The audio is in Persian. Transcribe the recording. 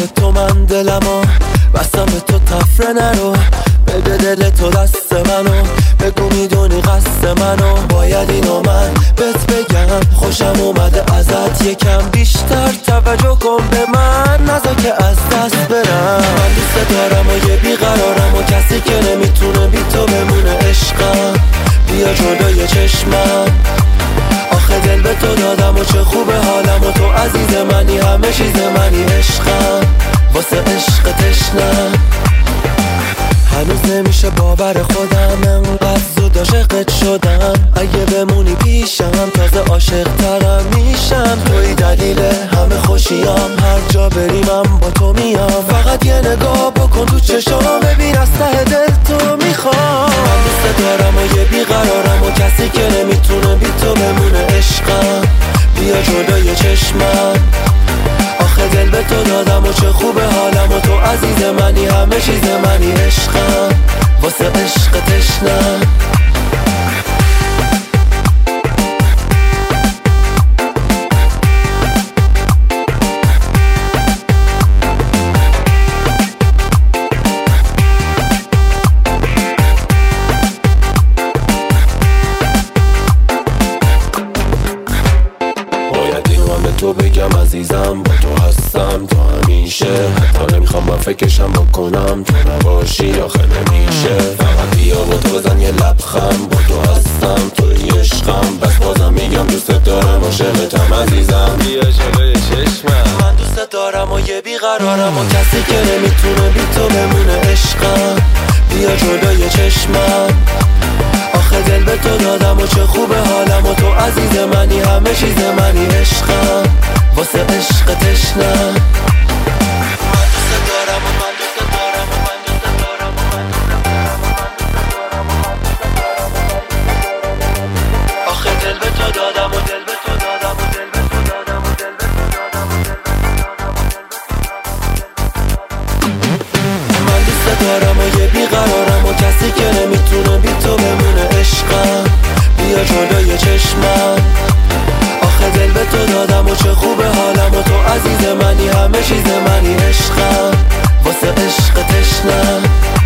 به تو من دلمو بستم به تو تفره نرو بده دل تو دست منو بگو میدونی قصد منو باید اینو من بهت بگم خوشم اومده ازت یکم بیشتر توجه کن به من نذار که از دست برم من دوست دارم و یه بیقرارم و کسی که نمیتونه بی تو بمونه عشقم بیا جلوی چشمم آخه دل به تو دادم و چه خوبه حالم و تو عزیز منی همه چیز منی عشقم واسه عشق تشنم هنوز نمیشه باور خودم انقدر زود عاشقت شدم اگه بمونی پیشم تازه عاشق ترم میشم توی دلیل همه خوشیام هر جا بریمم با تو میام فقط یه نگاه بکن تو چشام ببین از ته دل تو میخوام من دوست دارم و یه بیقرارم و کسی که نمیتونه بی تو بمونه عشقم بیا جلوی چشمم آخه دل به تو دادم و چه خوبه حالم و تو عزیز منی همه چیز منی عشقم واسه عشق تشنم تو بگم عزیزم با تو هستم تا همیشه حتی نمیخوام من فکرشم بکنم تو نباشی آخه نمیشه فقط بیا با تو بزن یه لبخند با تو هستم توی عشقم بس بازم میگم دوست دارم عاشقتم عزیزم بیا جلوی چشمم من دوست دارم و یه بیقرارم و کسی که نمیتونه بی تو بمونه عشقم بیا جلوی چشمم آخه دل به تو دادم و چه خوبه حالم و تو عزیز منی همه چیز منی عشقم واسه عشق تشنم من دوست دارم و من دوست دارم و من دوست دارم و من دوست دارم آخه دل به تو دادم و دل به تو دادم و دل به تو دادم و دل به تو دادم و دل به تو دادم من دوست دارم و یه بیقرارم و کسی که نمیتونه بی تو بمونه عشقم بیا جلوی چشمم آخه دل به تو دادم و چه خوبه حالم و تو عزیز منی همه چیز منی عشقم واسه عشق تشنم